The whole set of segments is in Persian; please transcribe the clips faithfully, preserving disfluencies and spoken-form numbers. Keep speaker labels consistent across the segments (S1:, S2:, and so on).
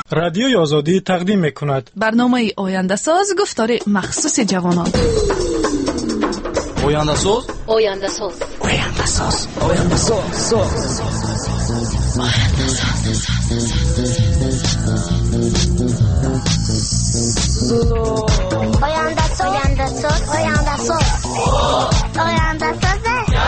S1: رادیوی آزادی تقدیم میکند
S2: برنامه آینده ساز گفتار مخصوص جوانان.
S3: آینده ساز
S4: آینده ساز
S3: آینده ساز آینده ساز
S5: آینده ساز آینده ساز آینده ساز آینده ساز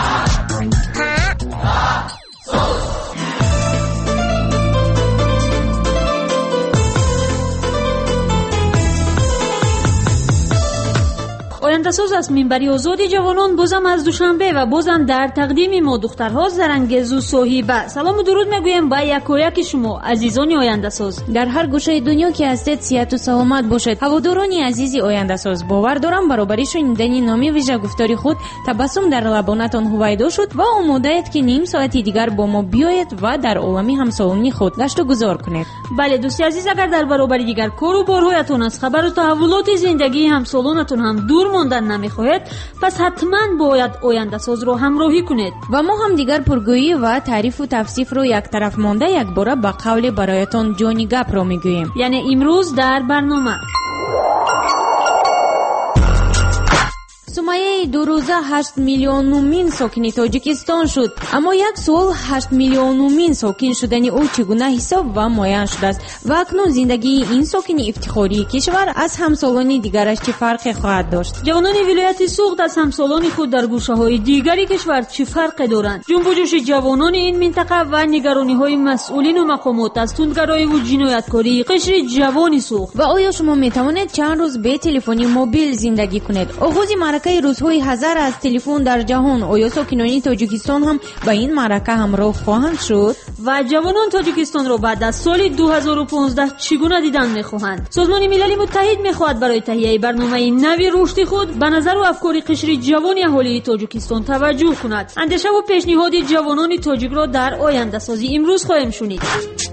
S6: آینده ساز از منبر آزادی جوانان بازم از دوشنبه و بازم در تقدیم ما دخترها زرنگز و صاحبه. سلام و درود میگویم با یک و یک شما عزیزان آینده ساز.
S7: در هر گوشه دنیا که هستید صحت و سلامت باشید. هواداران عزیزی آینده ساز، باور دارم برابری شنیدن نامی ویژه گفتاری خود تبسم در لبانتان هویدا شد و آماده اید که نیم ساعتی دیگر با ما بیایید و در عالمی همسالانی خود گشت و گذار کنید.
S6: بله دوستی عزیز، اگر در برابری دیگر کار و بارهایتان از خبر و تحولات زندگی همسالانتان هم دور ماندن نمیخواهید، پس حتما باید آینده ساز رو همراهی کنید.
S7: و ما هم دیگر پرگویی و تعریف و توصیف رو یک طرف مانده یک بار با قول برایتان جانی گپ رو میگوییم.
S6: یعنی امروز در برنامه
S7: سومایه دو روزه هشت میلیونمین ساکن تاجیکستان شد. اما یک سوال، هشت میلیونمین ساکن شدن او چگونه حساب و معین شده است و اکنون زندگی این ساکن افتخاری کشور از همسالانی دیگرش چه فرقی خواهد داشت؟
S6: جوانان ولایت سوخت از همسالان خود در گوشه‌های دیگری کشور چه فرقی دارند؟ جنب و جوش جوانان این منطقه و نگرانی‌های مسئولین و مقامات از تندگرایی و جنایتکاری قشر جوانی سوخت.
S7: و آیا شما میتوانید چند روز به تلفنی موبیل زندگی کنید؟ آغاز معرکه روزهای هزار از تلفن در جهان، آیا ساکنان تاجیکستان هم به این معرکه همراه خواهند شد؟
S6: و جوانان تاجیکستان را بعد از سال دو هزار و پانزده چگونه دیدن می‌خواهند؟ سازمان ملل متحد می‌خواهد برای تهیه برنامه نوی رشد خود به نظر و افکار قشر جوان اهالی تاجیکستان توجه کند. اندیشه و پیشنهاد جوانان تاجیک را در آینده سازی امروز خواهیم شنید.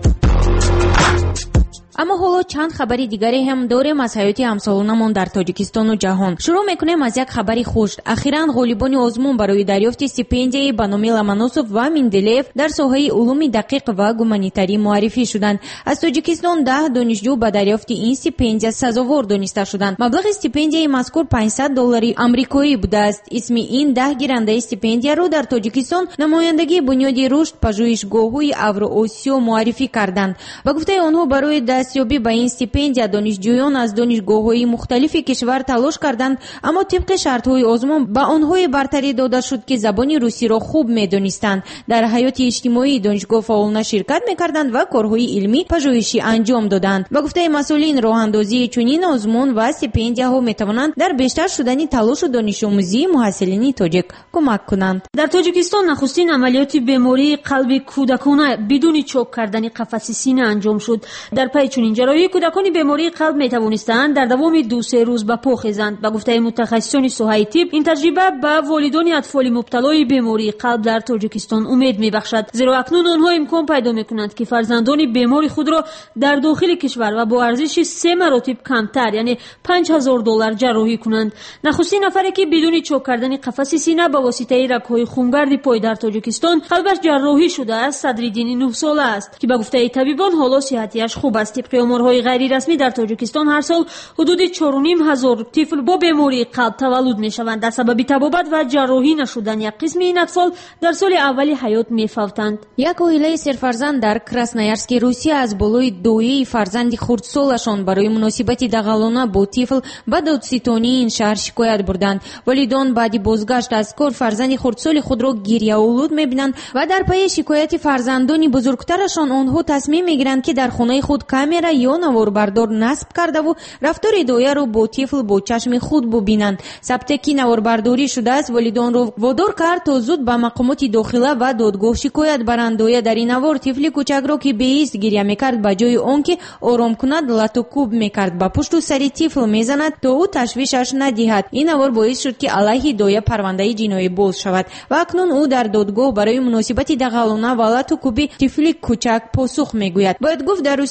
S7: اما حالا چند خبری دیگری هم داریم از حیات همسالانمان در تاجیکستان و جهان. شروع میکنیم از یک خبری خوش. اخیراً غالبان آزمون برای دریافت استیپندیای به نام لامانوسوف و مندلیف در ساحه علوم دقیق و گومانیتری معرفی شدند. از تاجیکستان ده دانشجو به دریافت این استیپندیا سزاوار دانسته شدند. مبلغ استیپندیای مذکور پانصد دلار آمریکایی بوده است. اسم این ده گیرنده استیپندیا را در تاجیکستان نمایندگی بنیاد رشد پژوهشگاه‌های اوراسیا معرفی کردند. با گفته آنها برای دستیابی به این استیپندیا دانشجویان از دانشگاه‌های مختلف کشور تلاش کردند، اما طبق شرط‌های آزمون به آنها برتری داده شد که زبان روسی را خوب می‌دانستند، در حیات اجتماعی دانشگاه فعالانه شرکت می‌کردند و کارهای علمی پژوهشی انجام دادند. با گفته مسئولین راه‌اندازی چنین آزمون و استیپندیاها می‌توانند در بیشتر شدن تلاش و دانش آموزی محصلین تاجیک کمک کنند.
S6: در تاجیکستان نخستین عملیات بیماری قلب کودکانه بدون چاک کردن قفس سینه انجام شد. در پی چنین جراحی کودکان بیماری قلب میتوانستند در دوام دو سه روز به پا خیزند. به گفته متخصصان ساحه طب، این تجربه به والدان اطفال مبتلای بیماری قلب در تاجیکستان امید میبخشد، زیرا اکنون آنها امکان پیدا میکنند که فرزندان بیمار خود را در داخل کشور و با ارزش سه مراتب کمتر یعنی پنج هزار دلار جراحی کنند. نخستین نفری که بدون چاک کردن قفس سینه با واسطه رگ‌های خونگرد پای در تاجیکستان قلبش جراحی شده است صدرالدین نه ساله است که به گفته طبیبان حالا صحتیش خوب است. طبق آمارهای غیر رسمی در تاجیکستان هر سال حدود چهار و نیم هزار طفل با بیماری قلب تولد میشوند. در سبب طبابت و جراحی نشدن یک قسم این اطفال در سال اولی حیات میفوتند.
S7: یک عائله سرفرزند در کراسنویارسک روسیه از بالای دویی فرزند خردسالشان برای مناسبت دغلانه با طفل به دادستانی این شهر شکایت بردند. والدان بعد بازگشت از کار فرزند خردسال خود را گریه‌آلود میبینند و در پی شکایت فرزندان بزرگترشان آنها تصمیم میگیرند که در خانه خود کامera یا نواربردار نصب کرده و رفتار دایه رو با طفل با چشم خود ببینند. ثبت که نواربرداری شده است والدان رو وادار کرد تا زود به مقامات داخله و دادگاه شکایت برند. دایه در این نوار طفل کوچک را که بی‌ایست گریه میکرد به جای آنکه آرام کند لط و کوب میکرد، با پشت و سر طفل میزند تا او تشویشش ندهد. این نوار باعث شد که علیه دایه پرونده جنایی باز شود و اکنون او در دادگاه برای مناسبت دغلانه و لط و کوب طفل کوچک پاسخ میگوید. باید گفت در روسیه حادثه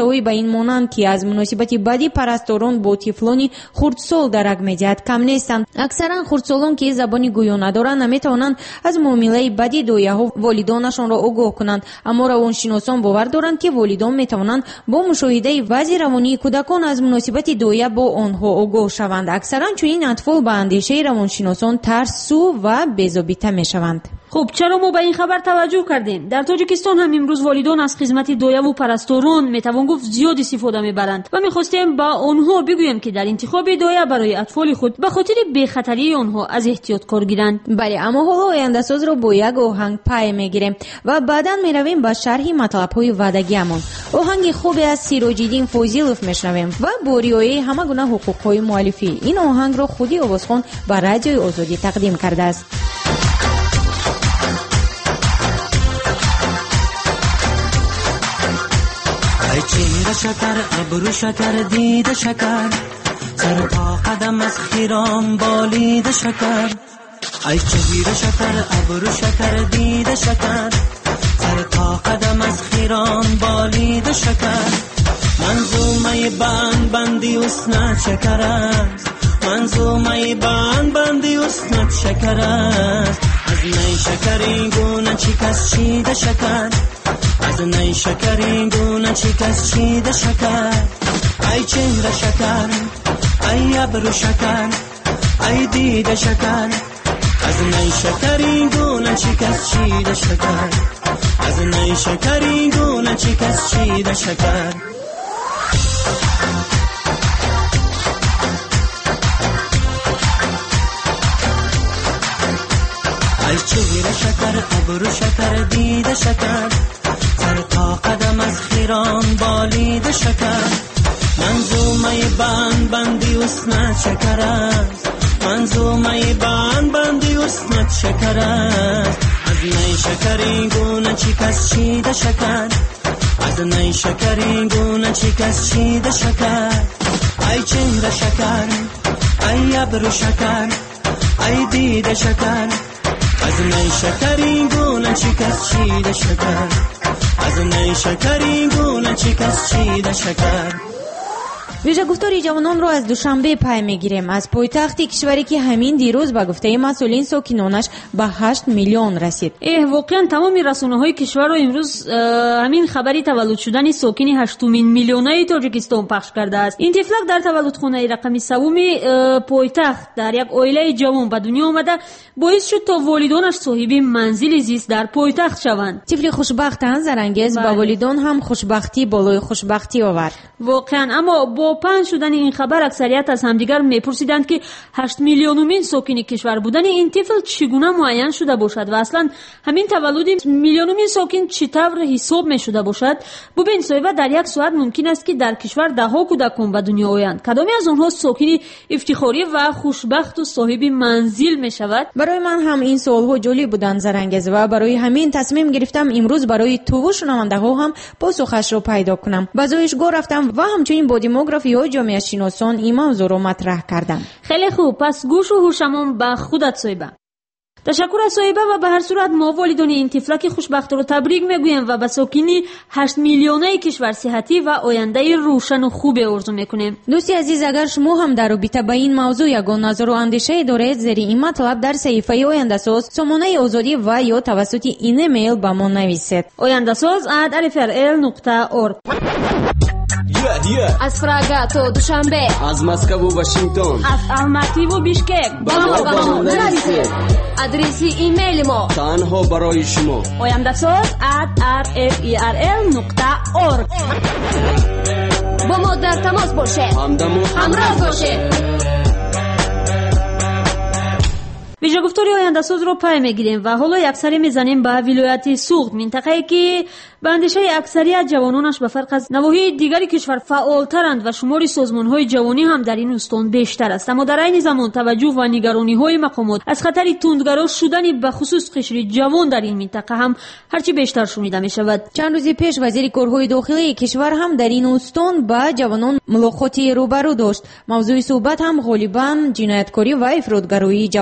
S7: قصه‌های به این مانند که از مناسبت بدی پرستاران با طفلان خردسال درک می‌دهد کم نیستند. اکثرا خردسالان که زبانی گویا ندارند نمی‌توانند از معامله بدی دویاها والدانشان را آگاه کنند، اما روانشناسان باور دارند که والدان می‌توانند با مشاهده وضع روانی کودکان از مناسبت دویا با آنها آگاه شوند. اکثرا چنین اطفال به اندیشه روانشناسان ترسو و بی‌ضابطه می‌شوند.
S6: خب چرا ما به این خبر توجه کردیم؟ در تاجیکستان هم امروز والدان از خدمت دویا و پرستاران میتوان گفت زیاد استفاده میبرند و میخواستیم با آنها بگویم که در انتخاب دویا برای اطفال خود به خاطر بی‌خطری آنها از احتیاط کار گیرند.
S7: بله، اما حالا آینده ساز رو با یک آهنگ پای میگیریم و بعدا میرویم با شرح مطلب‌های وعدگی‌مان. آهنگ خوبی از سیراج‌الدین فوزیلوف میشنویم و با رعایت همه گونه حقوق‌های مؤلفی. این آهنگ رو خودی آوازخوان با رادیوی آزادی تقدیم کرده است.
S4: ای چهره شکر ابرو شکر دیده شکر سر تا قدم از خیران بالید شکر ای چهره شکر ابرو شکر دیده شکر سر تا قدم از خیران بالید شکر منظومه بند بندی اسنت شکر است منظومه بند بندی اسنت شکر است از نی شکری گونه چی کس چیده شکر از نی شکری گونه چی کس چیده شکر ای چهره شکر ای ابرو شکر ای دیده شکر از نی شکری گونه چی کس چیده شکر از نی شکری گونه چی کس چیده شکر ای چهره شکر ابرو شکر دیده شکر سر تا قدم از خیران بالید شکر منظومه بند بندی اسنت شکر است منظومه بند بندی اسنت شکر است از نی شکری گونه چی کس چیده شکر از نی شکری گونه چی کس چیده شکر ای چهره شکر ای ابرو شکر ای دیده شکر از نی شکری گونه چی کس چیده شکر از نی شکری گونه چی کس چیده شکر.
S7: ویژه گفتاری جوانان رو از دوشنبه پای میگیریم از پایتخت کشوری که همین دیروز با گفته مسئولین ساکنانش به هشت میلیون رسید.
S6: اه واقعا تمام رسانه‌های کشور رو امروز همین خبری تولد شدن ساکن هشتمین میلیونی تاجیکستان پخش کرده است. این تفلک در تولدخانه رقم سوم پایتخت در یک عائله جوان به دنیا آمده باعث شد تا والدانش صاحب منزل زیست در پایتخت شوند.
S7: طفل خوشبخت زرنگیز با والدان هم خوشبختی بالای خوشبختی آورد.
S6: واقعا اما با پنج شدن این خبر اکثریت از همدیگر میپرسیدند که هشت میلیونمین ساکن کشور بودن این طفل چگونه معین شده باشد و اصلا همین تولد میلیونمین ساکن چطور حساب میشده باشد. ببین صاحبه در یک ساعت ممکن است که در کشور ده ها کودکان به دنیا آیند. کدامی از آنها ساکن افتخاری و خوشبخت و صاحب منزل میشود؟
S7: برای من هم این سوال‌ها جالب بودند زرنگیز و برای همین تصمیم گرفتم امروز برای تو شنونده‌ها هم پاسخش رو پیدا کنم. به زایشگاه رفتم و همچنین با دموگرافی های جامعه شناسان این موضوع رو مطرح کردم.
S6: خیلی خوب، پس گوش و هوشمون به خودت صاحبه. تشکر از صاحبه و به هر صورت ما والدان این طفلک خوشبخت رو تبریک میگویم و به ساکنی هشت میلیونی کشور صحتی و آینده روشن و خوب آرزو میکنیم.
S7: دوستی عزیز، اگر شما هم در رابطه با این موضوع یگان نظر و اندیشه دارید زیر این مطلب در صحیفه آینده ساز سامانه آزادی و یا توسط این ایمیل به ما نویسید.
S6: آینده ساز ات الف ار ال نقطه اورگ.
S8: از فراگا تا دوشنبه،
S3: از مسکو و واشنگتن،
S6: از الماتی و بیشکک
S8: با ما با ما نویسید. آدرسی ایمیل ما
S3: تنها برای شما
S6: آینده ساز ات ار اف ای ار ال نقطه اورگ.
S8: با ما در تماس باشه، همراه باشه.
S6: ویژه گفتاری آینده ساز رو پای میگیریم و حالا یک سری میزنیم به ولایت سوخت، منطقه‌ای که به اندیشه اکثریت جوانانش به فرق از نواحی دیگری کشور فعالترند و شمار سازمان‌های جوانی هم در این استان بیشتر است. اما در این زمان توجه و نگرانی‌های مقامات از خطر تندگرا شدن به خصوص قشر جوان در این منطقه هم هرچی بیشتر شنیده می‌شود.
S7: چند روز پیش وزیر کارهای داخلی کشور هم در این استان با جوانان ملاقاتی روبرو داشت. موضوع صحبت هم غالباً جنایتکاری و افراطگرایی جوانان بود.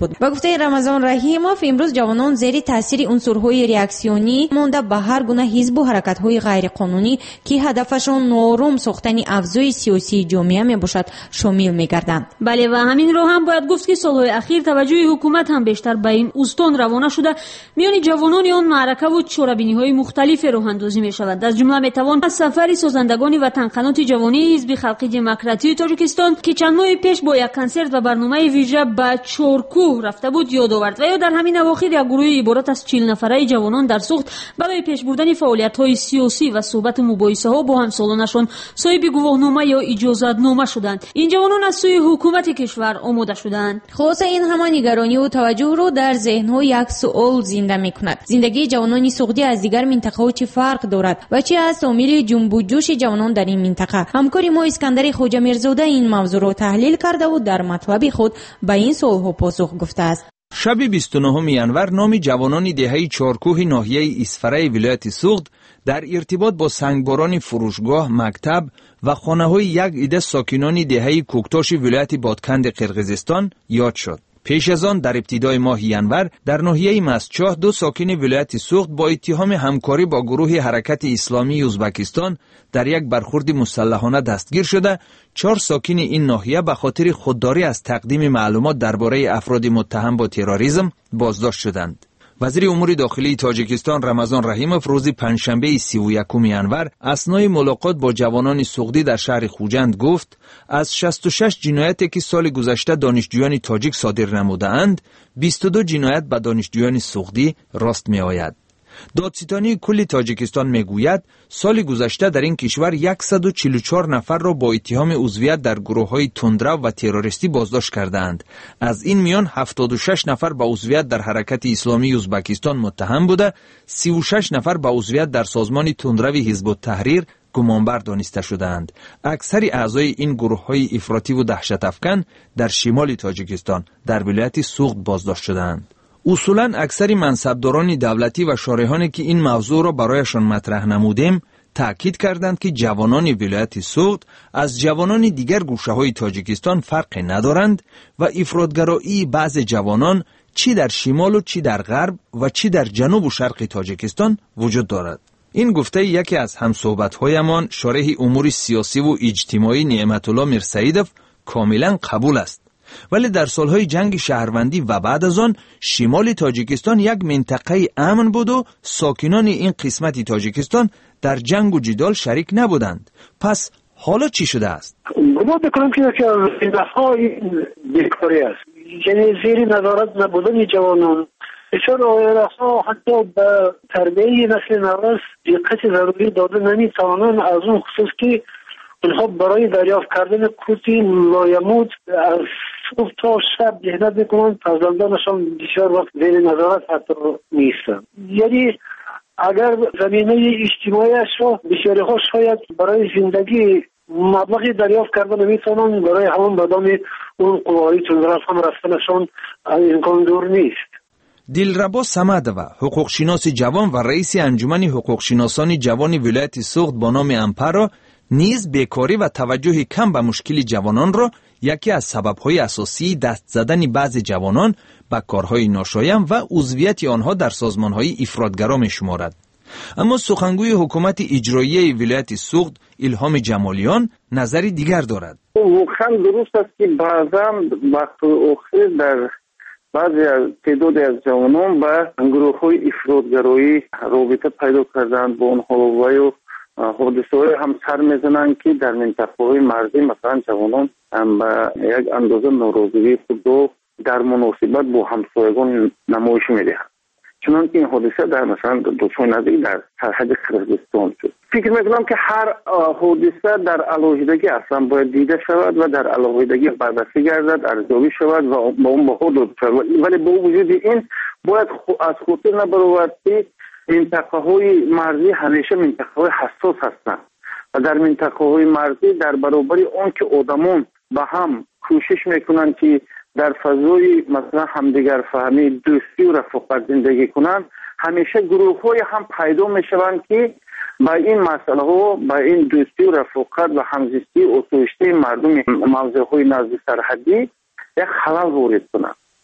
S7: بود. با گفته رمضان رحیمов امروز جوانان زیر تاثیر عنصرهای ریاکسیونی مانده به هر گونه حزب و حرکت‌های غیرقانونی که هدفشان نارم ساختن افزای سیاسی جامعه میباشد شامل میگردند.
S6: بله و همین رو هم باید گفت که سالهای اخیر توجه حکومت هم بیشتر به این استان روانه شده. میان جوانان آن معرکه و چورابینی‌های مختلف راه اندازی می‌شود. از جمله میتوان از سفر سازندگان وطنخوانان جوانی حزب خلقی دموکراتیک تاجیکستان که چند ماه پیش با یک کنسرت و برنامه ویژه به چورکو رفته بود یاد آورد. و یا در همین اواخر یک گروه عبارت از چهل نفره جوانان در سوخت برای پیش بردن فعالیت‌های سیاسی و صحبت و مباحثه‌ها با همسالانشان صاحب گواهنامه یا اجازه‌نامه شدند. این جوانان از سوی حکومت کشور آماده شدند.
S7: خلاصه این همان نگرانی و توجه رو در ذهن‌ها یک سوال زنده می‌کند. زندگی جوانان سوختی از دیگر منطقه‌ها چه فرق دارد و چه از عامل جنب و جوش جوانان در این منطقه؟ همکاری ما اسکندر خواجه میرزاده این موضوع رو تحلیل کرده و در مطلب خود به این سوال‌ها پاسخ گفته است.
S9: شب بیست و نهم ینور نام جوانان دهه چارکوه ناحیه اسفره ولایت سوخت در ارتباط با سنگباران فروشگاه، مکتب و خانه‌های یک عده ساکنان دهه کوکتاش ولایت بادکند قرقیزستان یاد شد. پیش از آن در ابتدای ماه ینور در ناحیه مسچاه دو ساکن ولایت سوخت با اتهام همکاری با گروه حرکت اسلامی ازبکستان در یک برخورد مسلحانه دستگیر شده. چهار ساکن این ناحیه به خاطر خودداری از تقدیم معلومات درباره افراد متهم با تروریسم بازداشت شدند. وزیر امور داخلی تاجیکستان رمضان رحیمov روز پنجشنبه سی و یکم ینور اثنای ملاقات با جوانان سوختی در شهر خوجند گفت از شصت و شش جنایتی که سال گذشته دانشجویان تاجیک صادر نموده‌اند بیست و دو جنایت به دانشجویان سوختی راست می آید. دادستانی کل تاجیکستان میگوید سال گذشته در این کشور صد و چهل و چهار نفر را با اتهام عضویت در گروه‌های تندرو و تروریستی بازداشت کردند. از این میان هفتاد و شش نفر با عضویت در حرکت اسلامی ازبکستان متهم بوده، سی و شش نفر با عضویت در سازمان تندرو حزب التحریر گمانبر دانسته شدند. اکثر اعضای این گروه‌های افراطی و دهشت افکن در شمال تاجیکستان در ولایت سوخت بازداشت شدند. اصولاً اکثر منصبداران دولتی و شارحانی که این موضوع را برایشان مطرح نمودیم تأکید کردند که جوانان ولایت سوخت از جوانان دیگر گوشه‌های تاجیکستان فرق ندارند و افراطگرایی بعض جوانان چی در شمال و چی در غرب و چی در جنوب و شرق تاجیکستان وجود دارد. این گفته یکی از همصحبت‌هایمان شارح امور سیاسی و اجتماعی نعمت الله میرسعیدov کاملا قبول است. ولی در سالهای جنگ شهروندی و بعد از آن شمال تاجیکستان یک منطقه امن بود و ساکنان این قسمت تاجیکستان در جنگ و جدال شریک نبودند. پس حالا چی شده است؟
S10: گمان میکنم که یکی از علتهای بیکاری است، یعنی زیر نظارت نبودن جوانان. بسیار آیرها حتی به تربیه نسل نوست دقت ضروری داده نمیتوانند، از اون خصوص که اونها برای دریافت کردن کوتی لایمود از صبح تا شب جهاد میکنند، فرزندانشان بسیار وقت زیر نظارت حتی نیستند. یعنی اگر زمینه اجتماعیش را بسیاری ها شاید برای زندگی مبلغی دریافت کردن نمیتونند، برای همون بدام اون قوایی تندرف هم رفتنشان امکان دور نیست.
S9: دلربا سمدوه حقوق شناس جوان و رئیس انجمن حقوق شناسان جوان ولایت سوخت با نام امپرا نیز بیکاری و توجه کم به مشکل جوانان را یکی از سبب‌های اساسی دست زدن بعض جوانان به کارهای ناشایان و عضویت آنها در سازمان‌های افراطگرا می‌شمارد. اما سخنگوی حکومت اجرایی ولایت سوخت الهام جمالیان نظری دیگر دارد.
S11: واقعا درست است که بعضا وقت اخیر در بعضی از تعدادی از جوانان به گروه‌های افراطگرایی رابطه پیدا کردند، با اونها و حادثه‌های هم سر میزنند که در منطقه‌های مرزی مثلا جوانان هم به یک اندازه ناراضگی خود رو در مناسبت با همسایگان نمایش میدهند. چنانکه این حادثه در مثلا دو چای نزدیک در سرحد قرقیزستان شد. فکر میکنم که هر حادثه در علاوه‌دگی اصلا باید دیده شود و در علاوه‌دگی بررسی گردد، ارزیابی شود و با اون بها داده شود. ولی با وجود این باید از خاطر نبرود که منطقه های مرزی همیشه منطقه های حساس هستند و در منطقه های مرزی در برابر آن که آدمان به هم کوشش میکنند که در فضای مثلا همدیگر فهمی، دوستی و رفاقت زندگی کنند، همیشه گروه های هم پیدا میشوند که با این مسئله ها، با این دوستی و رفاقت و همزیستی و اتوشتی مردم موضع های نزدیک سرحدی یک خلل وارد کنند.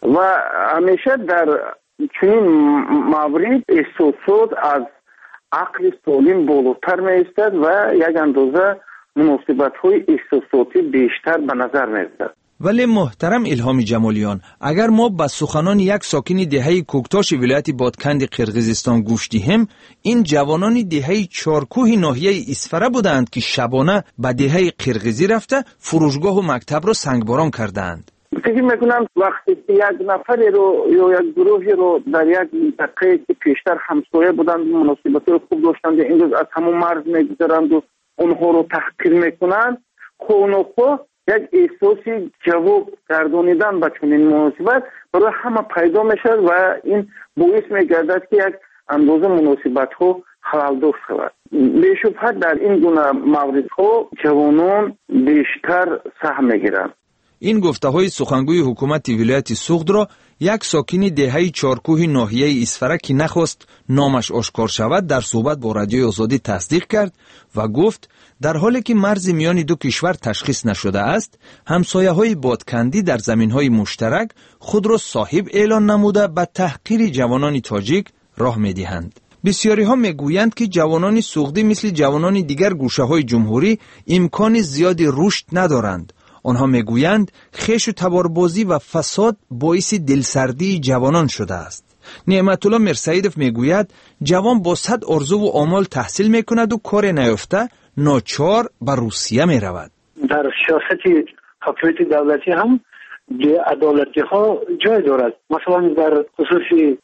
S11: و همیشه در چنین مورد احساسات از عقل سالم بالاتر می‌ایستد و یک اندازه مناسبت‌های احساساتی بیشتر به نظر می‌رسد.
S9: ولی محترم الهام جمالیان، اگر ما به سخنان یک ساکن دهه کوکتاش ولایت بادکند قرقیزستان گوش دهیم، این جوانان دهه چارکوه ناحیه اسفره بودند که شبانه به دهه قرقیزی رفته فروشگاه و مکتب را سنگباران کردند.
S11: فکر میکنم وقتی که یک نفری رو یا یک گروهی رو در یک منطقه که پیشتر همسایه بودند مناسبت رو خوب داشتند امروز از همون مرز میگذرند و اونها رو تحقیر میکنند، خونخو یک احساسی جواب گردانیدن به چنین مناسبت برای همه پیدا میشد و این باعث میگردد که یک اندازه مناسبت ها خلالدار شود. بی‌شبهه در این گونه مورد ها جوانان بیشتر سهم میگیرند.
S9: این گفته های سخنگوی حکومت ولایت سوغد را یک ساکن دهه چارکوه ناحیه اسفره که نخواست نامش آشکار شود در صحبت با رادیوی آزادی تصدیق کرد و گفت در حالی که مرز میان دو کشور تشخیص نشده است، همسایه های بادکندی در زمین های مشترک خود را صاحب اعلان نموده به تحقیر جوانان تاجیک راه می دهند. بسیاری ها می گویند که جوانان سوغدی مثل جوانان دیگر گوشه های جمهوری امکان زیادی رشد ندارند. آنها می گویند خیش و تباربازی و فساد باعث دلسردی جوانان شده است. نعمت الله مرسیدف می گوید جوان با صد آرزو و آمال تحصیل می کند و کار نیافته ناچار به روسیه می رود.
S10: در سیاست حاکمیت دولتی هم بی‌عدالتی ها جای دارد. مثلا در خصوص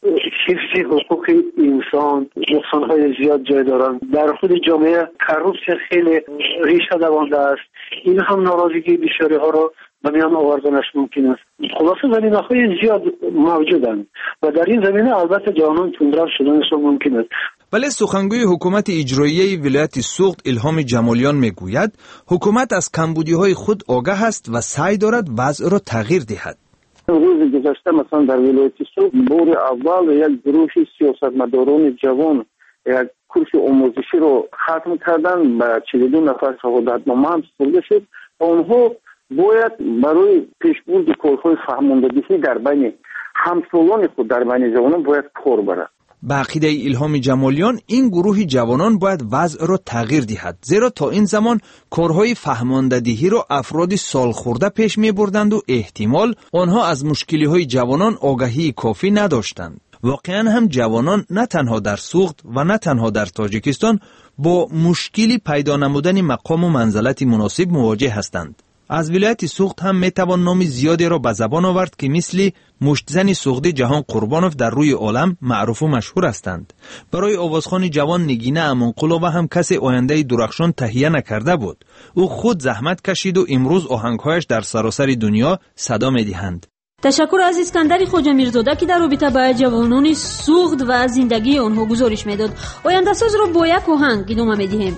S10: حفظ حقوق انسان نقصان های زیاد جای دارند. در خود جامعه کروپسیون خیلی ریشه دوانده است. این هم ناراضگی بسیاری ها را به میان آوردنش ممکن است. خلاصه زمینه های زیاد موجودند و در این زمینه البته جوانان تندرو شدنشان ممکن است.
S9: ولی سخنگوی حکومت اجرایی ولایت سوغد الهام جمالیان میگوید حکومت از کمبودی‌های خود آگاه است و سعی دارد وضع را تغییر دهد.
S11: روز گذشته مثلا در ولایت سوغد بار اول یک گروه سیاستمداران جوان یک کورس آموزشی رو ختم کردن به چهل و دو نفر شهادتنامه هم سپرده شد. آنها باید برای پیشبرد کارهای فهماندهی در بین همسالان خود در بین جوانان باید کار برند.
S9: به عقیده الهام جمالیان این گروه جوانان باید وضع را تغییر دهد، زیرا تا این زمان کارهای فهماندهی را افراد سال خورده پیش می بردند و احتمال آنها از مشکلی های جوانان آگاهی کافی نداشتند. واقعا هم جوانان نه تنها در سوغد و نه تنها در تاجیکستان با مشکلی پیدا نمودن مقام و منزلت مناسب مواجه هستند. از ولایت سوغد هم میتوان نام زیادی را به زبان آورد که مثل مشتزن سوغدی جهان قربانوف در روی عالم معروف و مشهور هستند. برای آوازخوان جوان نگینه امانقلوبه هم کسی آینده درخشان تهیه نکرده بود. او خود زحمت کشید و امروز آهنگهایش در سراسر دنیا صدا میدهند.
S6: تشکر از اسکندر خواجه میرزاده که در رابطه با جوانان سوغد و زندگی آنها گزارش میداد. آینده ساز را با یک آهنگ ادامه میدیم.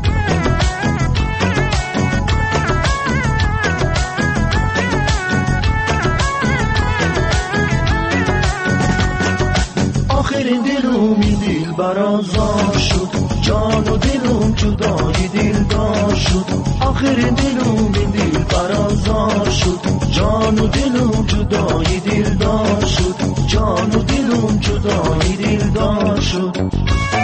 S12: آخرین دلوم این دل برازار شد، جان و دلوم جدای دلدار شد. آخرین دلوم این دل برازار شد، جان و دلوم جدای دلدار شد. جان و دلوم جدای دلدار شد.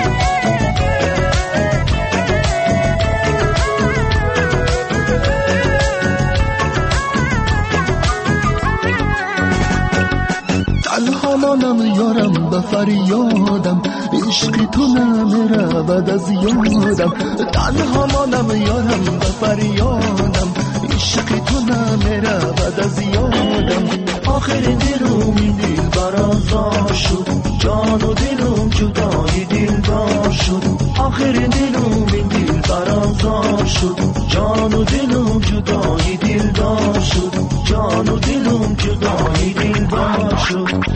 S12: تنها مانم یارم به فریادم، عشق تو نمیره بعد از یادم. تنها مانم یارم به فریادم، عشق تو نمیره بعد از یادم. آخر دلوم این دل برازار شد، جان و دلوم جدای دلدار شد. آخر دلوم این دل برازار شد، جان و دلوم جدای دلدار شد. جان و دلوم جدای دلدار شد.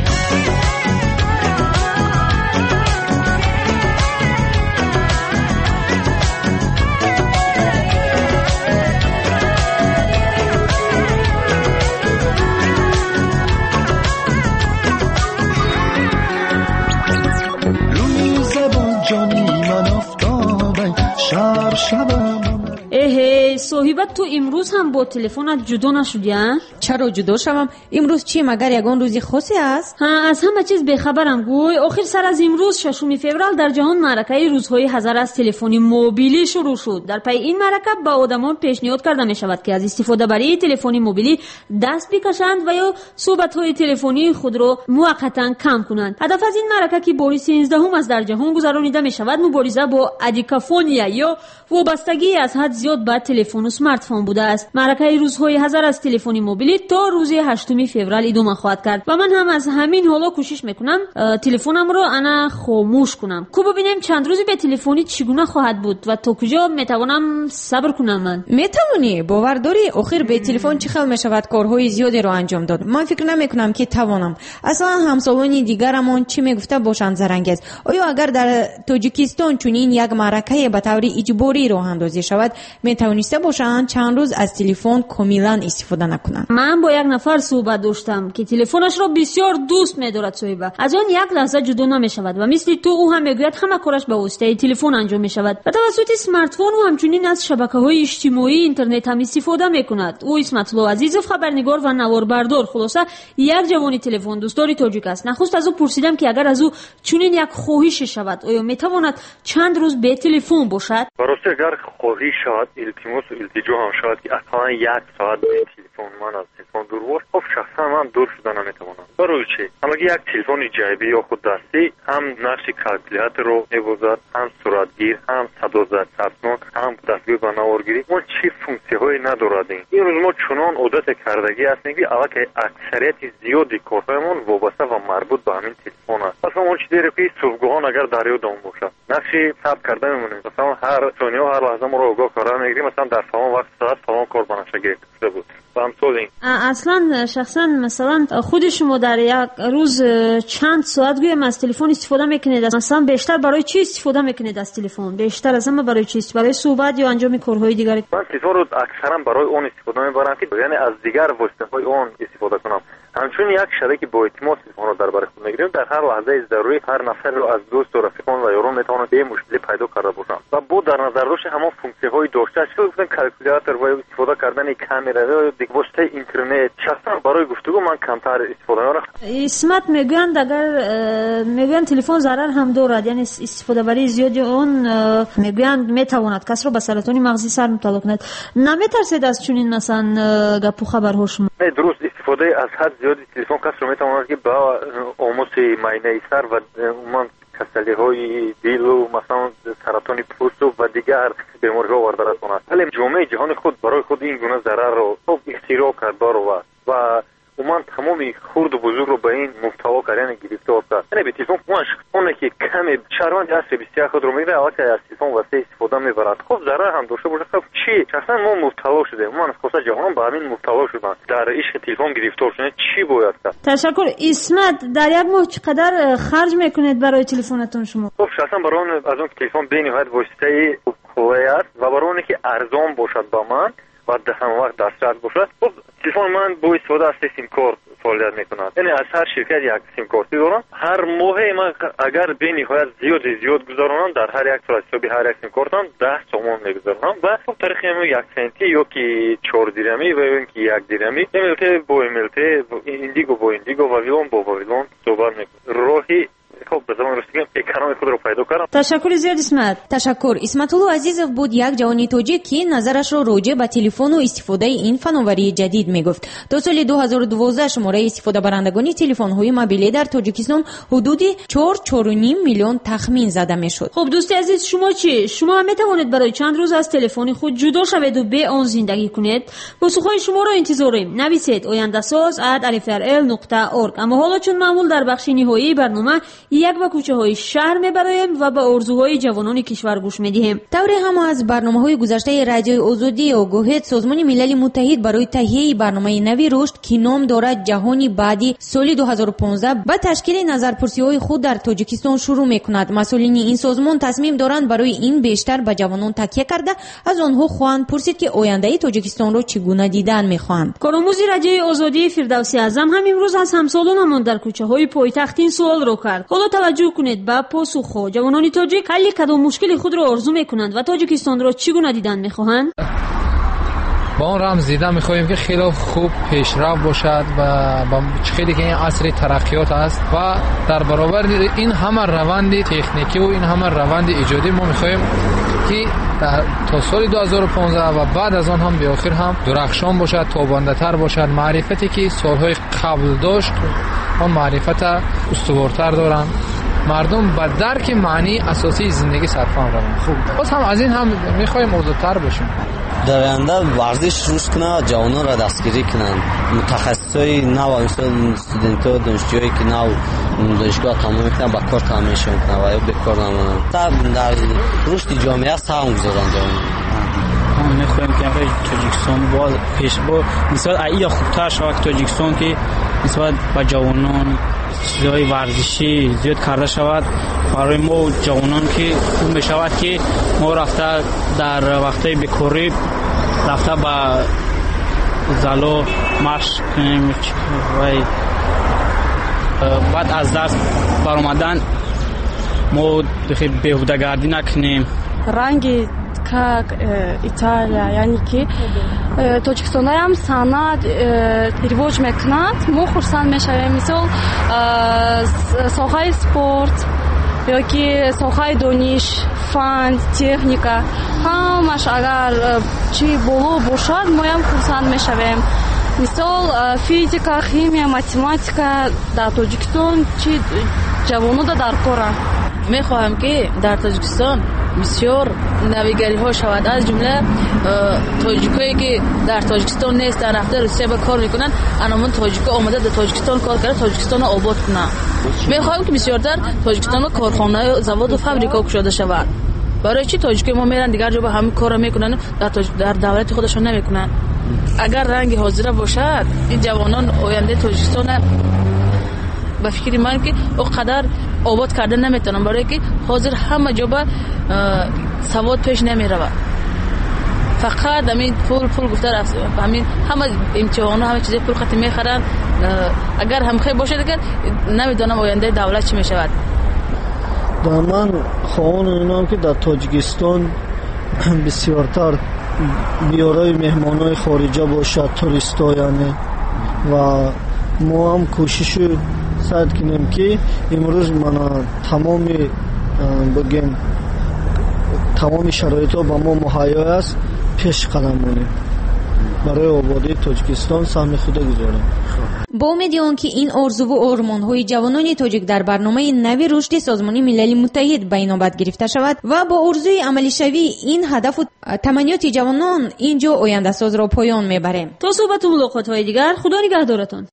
S12: روی زبان جانی من افتادم، شب شبم
S6: اهه صاحبت تو امروز هم با تلفنت جدا نشدی؟
S7: چرا جدا شوم؟ امروز چی مگر یگان روزی خاصی است؟
S6: ها از همه چیز بخبرم گوی. آخر سر از امروز ششم فوریه در جهان معرکه روزهای هزار از تلفنی موبیلی شروع شد. در پی این معرکه به آدمان پیشنهاد کرده می شود که از استفاده بر تلفنی موبیلی دست بکشند و یا صحبت‌های تلفنی خود را موقتا کم کنند. هدف از این معرکه که باری سیزدهم از در جهان گذرانیده می شود مبارزه با ادیکافونیا یا وابستگی از حد زیاد به تلفن و اسمارت فون بوده است. معرکه روزهای هزار از تلفنی موبیلی تا روز هشتم فوریه ادامه خواهد کرد و من هم از همین حالا کوشش میکنم تلفنم رو انا خاموش کنم. کو ببینیم چند روزی به تلفنی چگونه خواهد بود و تا کجا میتوانم صبر کنم. من
S7: میتوانی باور داری آخر به تلفن چه خیلی میشود کارهای زیادی رو انجام داد. من فکر نمیکنم که توانم. اصلا همسالانی دیگرمون چی میگفته باشند زرنگیز. آیا اگر در تاجیکستان چنین یک معرکه به طور اجباری راه اندازی شود میتوانسته باشند چند روز از تلفن کاملا استفاده نکنند؟
S6: من با یک نفر صحبت داشتم که تلفنش را بسیار دوست می‌دارد. صاحب از آن یک لحظه جدا نمی‌شود و مثل تو او هم میگوید همه کارش به واسطه تلفن انجام می‌شود و توسط اسمارت فون و همچنین از شبکه‌های اجتماعی اینترنت هم استفاده می‌کند. او اسمت الله عزیزов خبرنگار و نواربردار خلاصه یک جوانی تلفن دوستدار تاجیک است. نخست از او پرسیدم که اگر از او چنین یک خواهش شود آیا می‌تواند چند روز به تلفن باشد؟
S13: براستی اگر خواهش شود التماس و التجا هم شود که اصلا یک ساعت به تلفن من از تلفن دور باش، خب شخصا من دور شده نمیتوانم. برای چی؟ اما یک تلفن جیبی یا خود دستی هم نقش کالکولاتور رو می‌بازد، هم صورتگیر، هم صدا ضبطناک، هم دستگاه به نوارگیری. ما چی فونکسی‌هایی نداریم. این روز ما چنان عادت کردگی هستیم که اول که اکثریت زیادی کارهایمون وابسته و مربوط به همین تلفن است. مثلا اون چیزی که صبحگاهان اگر دریا دام باشه نقشی ثبت کرده میمونه. مثلا هر ثانیه و هر لحظه ما رو آگاه کرده میگیریم. مثلا در فلان وقت ساعت فلان کار بنشه گرفته بود.
S6: اصلا شخصا مثلا خود شما در یک روز چند ساعت گویم از تلفن استفاده میکنید؟ مثلا بیشتر برای چی استفاده میکنید از تلفن؟ بیشتر از همه برای چی؟ برای صحبت یا انجام کارهای دیگری؟
S13: من تلفن رو اکثرا برای اون استفاده میبرم که یعنی از دیگر واسطه‌های اون استفاده کنم. همچون یک شبکه با اعتماد تلفن رو در بر خود میگیریم. در هر لحظه ضروری هر نفر رو از دوست و رفیقان و یاران میتونه به مشکلی پیدا کرده باشن و بود در نظر داشت همون فونکسی‌های داشته چه گفتن کالکولاتور و استفاده کردن کامرا و دیگه واسطه اینترنت. شخصا برای گفتگو من کمتر استفاده می‌کنم.
S6: اسمت میگن اگر میگن تلفن ضرر هم دارد، یعنی استفاده بری زیاد اون میگن میتواند کس رو به سرطان مغزی سر مبتلا کند. نمیترسید از چنین مثلا گپ و خبرها شما؟
S13: نه درست استفاده از حد زیاد تلفن کس رو میتواند که با آموس معاینه سر و عموما کسلی‌های دل و مثلا سرطان پوست و دیگر بیماری‌ها آورده کند. ولی جامعه جهان خود برای خود این گونه ضرر رو خب اختراع کرده و و عموما تمام خرد و بزرگ رو به این مبتلا کردن گرفتار کرد. یعنی به تلفن اون اونه که کم شهروند عصر بیست خود رو میگیره اول که از تلفن واسه استفاده میبرد خب ضرر هم داشته باشه. خب چی شخصا ما مبتلا شده من خاصه جهان به همین مبتلا شدن در عشق تلفن گرفتار شدن چی باید کرد؟
S6: تشکر. اسمت در یک ماه چقدر خرج میکنید برای تلفنتون شما؟
S13: خب شخصا برای از اون تلفن به نهایت واسطه خوبه است و برای اون که ارزان باشد با من و در همه وقت دسترس باشد. خب تلفن من با استفاده از سیم کارت فعالیت میکند. یعنی از هر شرکت یک سیم کارتی دارم. هر ماه من اگر به نهایت زیاد زیاد گذارونم در هر یک سال حسابی هر یک سیم کارتم ده تومان میگذارم و خب طریق همون یک سنتی یا که چهار درمی و یا که یک درمی میلته با میلته ایندیگو با ایندیگو و ویلون با ویلون صحبت میکنم. راهی خب به زمان رسیدم اکانومی خود رو پیدا کردم.
S6: تشکر زیاد اسمت.
S7: تشکر. اسمت الله عزیزов بود یک جوان تاجیک که نظرش رو راجع به تلفن و استفاده این فناوری جدید میگفت. تا سال دو هزار و دوازده شماره استفاده برندگان تلفن‌های موبیلی در تاجیکستان حدود چهار چهار و نیم میلیون تخمین زده میشد.
S6: خب دوست عزیز شما چی؟ شما هم میتوانید برای چند روز از تلفن خود جدا شوید و به آن زندگی کنید؟ پاسخهای شما را انتظاریم. نویسید آینده‌ساز ات الف ار ال نقطه اورگ. اما حالا چون معمول در بخش نهایی برنامه یک به کوچه های شهر میبرایم و به آرزوهای جوانان کشور گوش میدهیم.
S7: طوری هم از برنامه‌های گذشته رادیو آزادی و گوهد سازمان ملل متحد برای تهیه برنامه نوی رشد که نام دارد جهانی بعدی سال دو هزار و پانزده با تشکیل نظرپرسی‌های خود در تاجیکستان شروع میکند. مسئولین این سازمان تصمیم دارند برای این بیشتر به جوانان تکیه کرده از آنها خواهند پرسید که آینده تاجیکستان را چگونه دیدن میخواهند.
S6: کارآموز رادیو آزادی فردوسی اعظم هم امروز از همسالانمان در کوچه‌های پایتخت این سوال را کرد. حالا حالا توجه کنید به پاسخ. جوانان تاجیک حل کدام مشکل خود را آرزو میکنند و تاجیکستان را چگونه دیدن میخواهند؟
S14: با اون رمز دیده میخواهیم که خیلی خوب پیشرفت باشد و با خیلی که این عصر ترقیات است و در برابر این همه روند تکنیکی و این همه روند ایجادی ما میخواهیم که تا سال دو هزار و پانزده و بعد از آن هم به آخر هم درخشان باشد، تابنده تر باشد. معرفتی که سالهای قبل داشت آن معرفت استوارتر دارند. مردم به درک معنی اساسی زندگی صرفا روند. خوب باز هم از این هم میخوایم آزادتر باشیم.
S15: در آینده ورزش رشد کنه، جوانان را دستگیری کنند، متخصصای نو مثل استودنت‌ها دانشجویی که نو دانشگاه تمام میکنن با کار تامینشون کنه و یا بیکار نمونن تا در رشد جامعه سهم گذارن.
S16: جوانان میخوایم که تاجیکستان باز پیش با مثلا ای خوبتر شود، تاجیکستان که مثلا با جوانان چیزهای ورزشی زیاد کرده شود برای ما جوانان که خوب می شود که ما رفته در وقتای بیکاری رفته با زلو مشق کنیم و بعد از درس برآمدن ما بیهوده‌گردی نکنیم.
S17: رنگی как Италия, яъне ки Тоҷикистонда ҳам санъат ривоҷ мекунад, мо хурсанд мешавем. Мисол соҳаи спорт ёки соҳаи дониш, фан, техника ҳамаш агар чӣ боло бошад, мо ҳам хурсанд мешавем. мисол физика, химия, математика дар Тоҷикистон чӣ ҷавонода дар коранд.
S18: мехоҳам ки дар Тоҷикистон بسیار نویگری ها شود، از جمله تاجیکایی که در تاجیکستان نیستن رفته روسیه به کار میکنن، انامون تاجیکا آمده در تاجیکستان کار کرده تاجیکستان رو آباد کنن. میخوایم که بسیارتر تاجیکستان کارخانه زواد و فابریکا گشوده شود. برای چی تاجیکای ما میرن دیگر جا به همین کارا میکنن، در در دولت خودشون نمیکنن. اگر رنگ حاضر باشد این جوانان آینده تاجیکستان به فکر من که اونقدر آباد کردن نمیتونن، برای که حاضر همه جا به سواد پیش نمی رود. فقط همین پول پول گفته رفت، همین همه امتحانا همه چیز پول خاطر میخرن. اگر هم خیر باشه دیگر نمیدونم آینده دولت چی میشود.
S19: در من خواهان اینام که در تاجیکستان بسیارتر بیارای مهمانای خارجه باشد، توریستا یعنی، و ما هم کوشش سعی کنیم که امروز من تمام بگیم تمام شرایط ها با ما مهیا است، پیش قدم مونیم برای آبادی تاجیکستان سهم خود گذاریم.
S7: با امید آن که این آرزو و آرمان‌های جوانان تاجیک در برنامه نوی رشد سازمان ملل متحد به اینابت گرفته شود و با آرزوی عملی شوی این هدف و تمنیات جوانان اینجا آینده ساز را پایان میبریم. تا صحبت و ملاقات‌های دیگر، خدا نگهدارتان.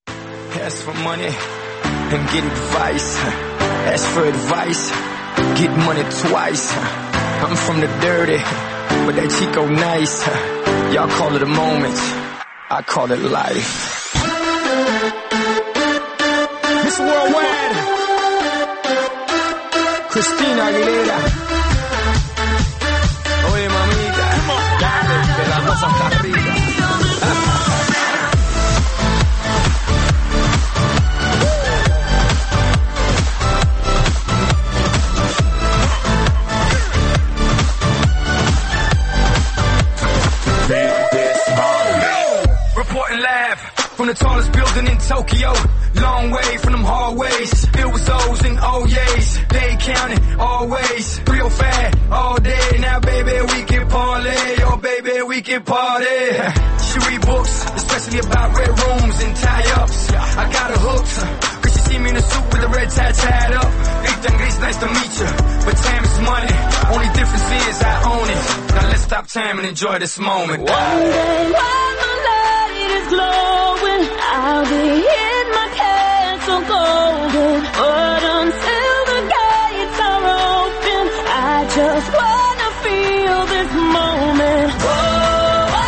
S20: And get advice, ask for advice, get money twice. I'm from the dirty, but that Chico nice. Y'all call it a moment, I call it life. Miss Worldwide, Christina Aguilera. Oye mamita, dale, que la cosa está arriba. From the tallest building in Tokyo, long way from them hallways, filled with O's and O's, they counting always, real fat all day, now baby we can parlay, oh baby we can party. She read books, especially about red rooms and tie-ups, I got her hooked, cause she see me in a suit with a red tie tied up, Ethan Gris, nice to meet you, but time is money, only difference is I own it, now let's stop time and enjoy this moment.
S21: One day when the light is glowing, I'll be in my castle golden, but until the gates are open, I just wanna feel this moment. Whoa,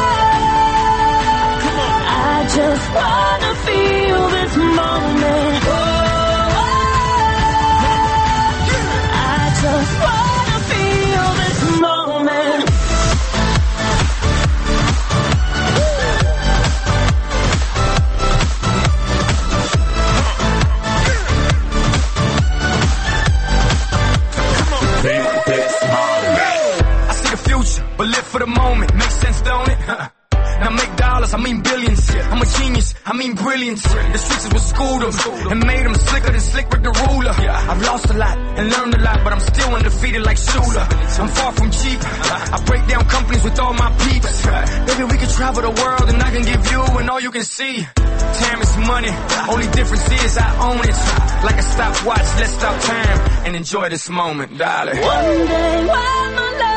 S21: I just wanna feel this moment. Whoa, I just wanna feel this moment.
S20: moment. Makes sense, don't it? Now make dollars, I mean billions. I'm a genius, I mean brilliance. The streets is what schooled them and made them slicker than slick with the ruler. I've lost a lot and learned a lot, but I'm still undefeated like Shooter. I'm far from cheap. I break down companies with all my peeps. Baby, we can travel the world and I can give you and all you can see. Time is money, only difference is I own it. Like a stopwatch, let's stop time and enjoy this moment, darling.
S21: One day when my love